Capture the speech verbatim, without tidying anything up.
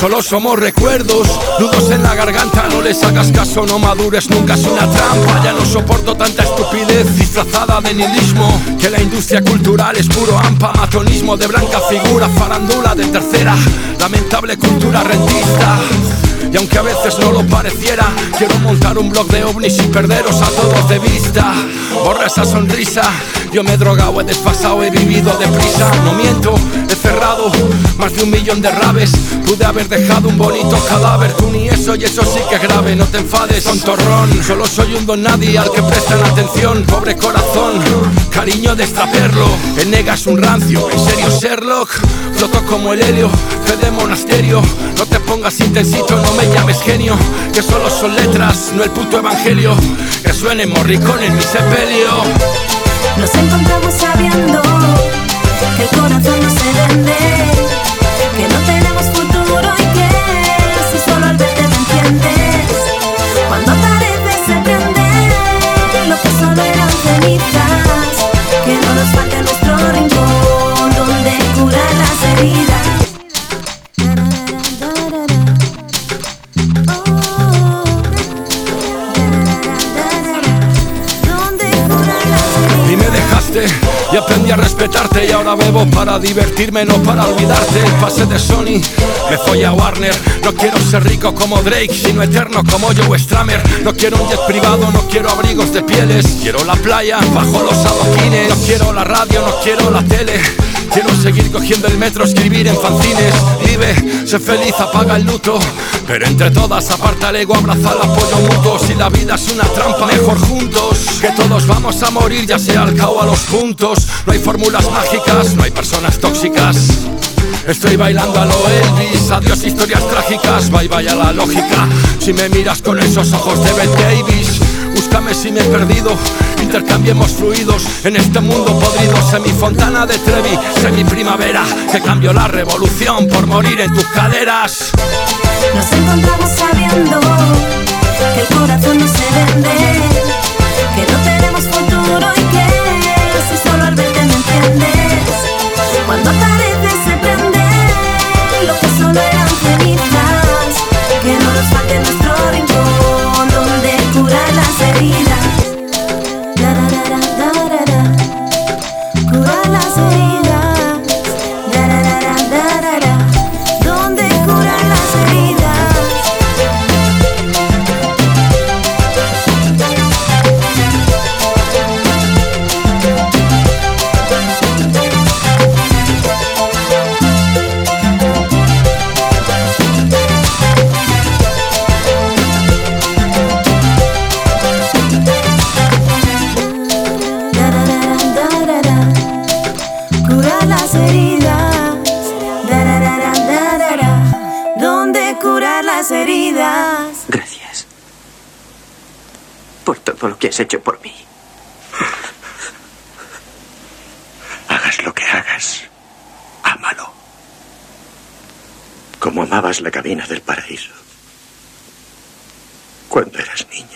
solo somos recuerdos, nudos en la garganta. No les hagas caso, no madures, nunca es una trampa. Ya no soporto tanta estupidez disfrazada de nihilismo, que la industria cultural es puro ampa. Matonismo de blanca figura, farandula de tercera, lamentable cultura rentista. Y aunque a veces no lo pareciera, quiero montar un blog de ovnis y perderos a todos de vista. Borra esa sonrisa, yo me he drogado, he desfasado, he vivido deprisa. No miento, he cerrado más de un millón de rabes. Pude haber dejado un bonito cadáver, tú ni eso, y eso sí que es grave. No te enfades, tontorrón, solo soy un don nadie al que prestan atención. Pobre corazón, cariño de extraperlo, el nega es un rancio. ¿En serio, Sherlock? Floto como el helio, fe de monasterio. No te pongas intensito, no me llames genio, que solo son letras, no el puto evangelio. Que suene Morricón en mi sepelio. Nos encontramos sabiendo que el corazón no se vende, que no tenemos futuro y que si solo al verte me entiendes. Cuando apareces se prende lo que solo eran cenizas, que no nos falte nuestro rincón donde curar las heridas. Y aprendí a respetarte y ahora bebo para divertirme, no para olvidarte. Pasé de Sony, me fui a Warner. No quiero ser rico como Drake, sino eterno como Joe Stramer. No quiero un jet privado, no quiero abrigos de pieles. Quiero la playa bajo los adoquines. No quiero la radio, no quiero la tele. Quiero seguir cogiendo el metro, escribir en fanzines. Vive, sé feliz, apaga el luto, pero entre todas aparta el ego, abraza el apoyo mutuo. Si la vida es una trampa, mejor juntos, que todos vamos a morir, ya sea al cao a los puntos. No hay fórmulas mágicas, no hay personas tóxicas. Estoy bailando a lo Elvis, adiós historias trágicas, bye bye a la lógica. Si me miras con esos ojos de Bette Davis, búscame si me he perdido, intercambiemos fluidos en este mundo podrido. Sé mi Fontana de Trevi, sé mi primavera, que cambió la revolución por morir en tus caderas. Nos encontramos sabiendo que el corazón no se vende, que no tenemos futuro y que si solo al verte me entiendes. Cuando apareces se prende lo que solo eran cenizas, que no nos falte nuestro rincón donde curar las heridas. Curar las heridas, donde curar las heridas. Curar las heridas, donde curar las heridas. Gracias por todo lo que has hecho por mí. Hagas lo que hagas, ámalo. Como amabas la cabina del paraíso cuando eras niña.